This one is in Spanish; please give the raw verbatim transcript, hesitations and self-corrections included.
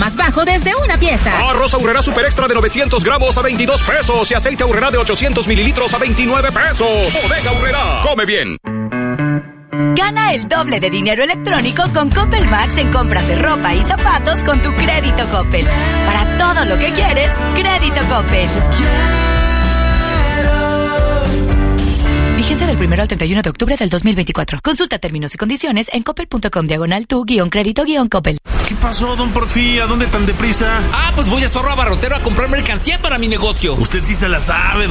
más bajo desde una pieza. Arroz Aurrerá Super Extra de novecientos gramos a veintidós pesos y aceite Aurrerá de ochocientos mililitros a veintinueve pesos. Bodega Aurrerá. Come bien. Gana el doble de dinero electrónico con Coppel Max en compras de ropa y zapatos con tu crédito Coppel. Para todo lo que quieres, crédito Coppel. Vigencia del primero al treinta y uno de octubre del dos mil veinticuatro. Consulta términos y condiciones en coppel.com diagonal tu guión crédito guión Coppel. ¿Qué pasó, don Porfi? ¿A dónde tan deprisa? Ah, pues voy a Zorro Abarrotero a comprar mercancía para mi negocio. Usted sí se la sabe,